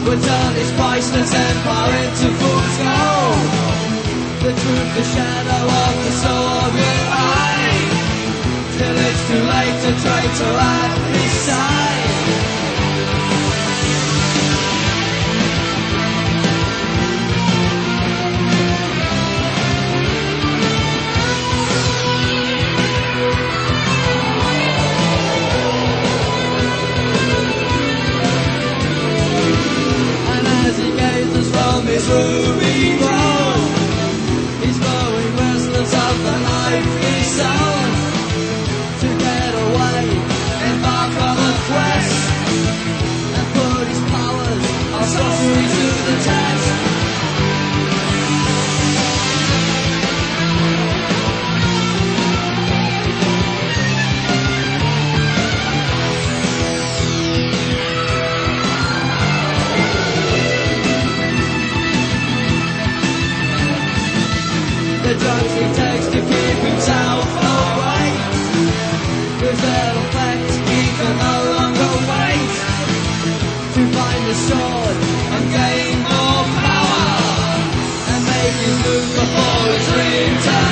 will turn his priceless empire into fool's gold. The truth, the shadow of the sword will hide, till it's too late to traitor at his side. From his ruby throne, he's growing restless of the life he's sown. To get away, embark on a quest, and put his powers of sorcery to the test. The drugs he takes to keep himself awake, with their effect he can no longer wait to find the sword and gain more power, and make his move before his return.